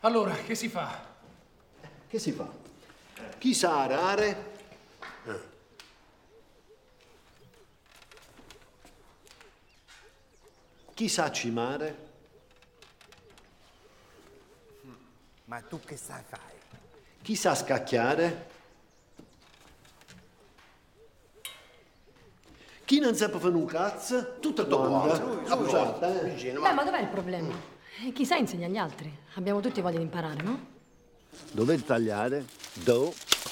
Allora, che si fa? Che si fa? Chi sa arare? Chi sa cimare? Ma tu che sai fare? Chi sa scacchiare? Chi non sa fare un cazzo? Tutto domanda. Scusate, Beh, ma dov'è il problema? Chissà insegna agli altri. Abbiamo tutti voglia di imparare, no? Dove tagliare? Do.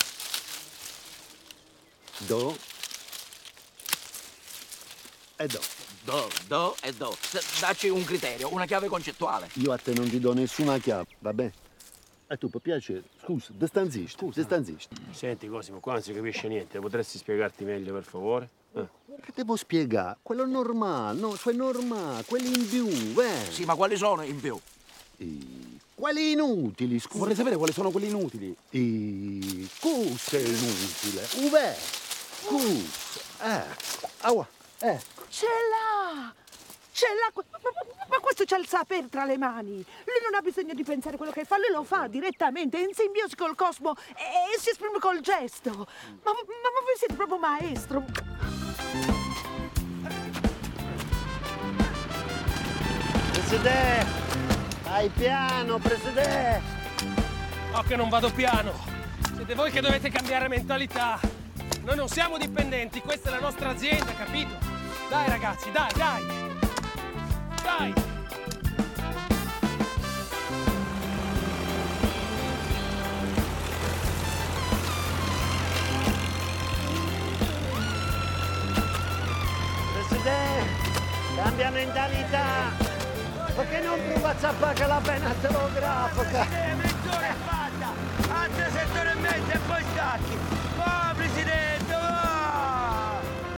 E do. Do e do. Dacci un criterio, una chiave concettuale. Io a te non ti do nessuna chiave, va bene? E tu, per piacere, scusa, distanzisti. Senti Cosimo, qua non si capisce niente, potresti spiegarti meglio per favore? Che devo spiegare? Quello normale, no? Cioè normale, quelli in più, Sì, ma quali sono in più? Quelli inutili, scusa. Vorrei sapere quali sono quelli inutili. Cosa è inutile? Uvè, scusa, aua, Ce l'ha! Ce l'ha! Ma questo c'ha il sapere tra le mani. Lui non ha bisogno di pensare quello che fa, lui lo fa direttamente, è in simbiosi col cosmo e si esprime col gesto. Ma voi siete proprio maestro. Presidente, vai piano, Presidente. Oh, che non vado piano. Siete voi che dovete cambiare mentalità. Noi non siamo dipendenti, questa è la nostra azienda, capito? Dai ragazzi, dai! Dai! Presidente, cambia mentalità. Perché non prova a zappare la penna telegrafica?